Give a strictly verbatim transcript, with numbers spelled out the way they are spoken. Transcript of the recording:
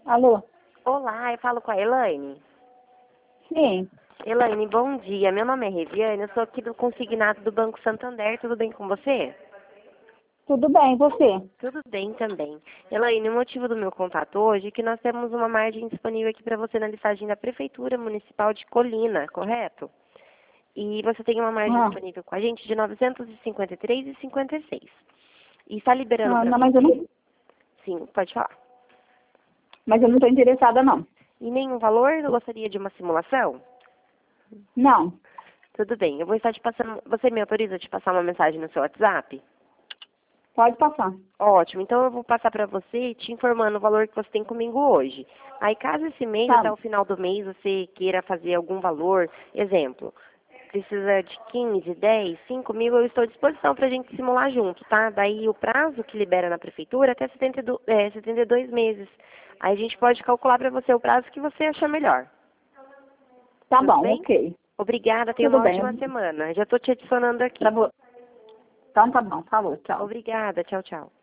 Alô? Olá, eu falo com a Elaine. Sim, Elaine, bom dia. Meu nome é Reviane, eu sou aqui do consignado do Banco Santander. Tudo bem com você? tudo bem, e você? Tudo bem também. Elaine, o motivo do meu contato hoje é que nós temos uma margem disponível aqui para você na listagem da Prefeitura Municipal de Colina, correto? E você tem uma margem Ah, disponível com a gente de novecentos e cinquenta e três reais e cinquenta e seis centavos. E está liberando ah, para não, mas eu você? não, Sim, pode falar. mas eu não estou interessada, não. E nenhum valor? Eu gostaria de uma simulação? Não, Tudo bem, eu vou estar te passando. Você me autoriza a te passar uma mensagem no seu WhatsApp? pode passar. Ótimo, então eu vou passar para você te informando o valor que você tem comigo hoje. Aí caso esse mês, Tá, até o final do mês, você queira fazer algum valor, exemplo, precisa de quinze, dez, cinco mil, eu estou à disposição para a gente simular junto, tá? Daí o prazo que libera na prefeitura é até setenta e dois, é, setenta e dois meses. Aí a gente pode calcular para você o prazo que você achar melhor. tá Tudo bom, bem? ok. Obrigada, tenha Tudo uma bem. ótima semana. Já estou te adicionando Pra aqui. vo... Então tá bom, falou, tchau. Obrigada, tchau, tchau.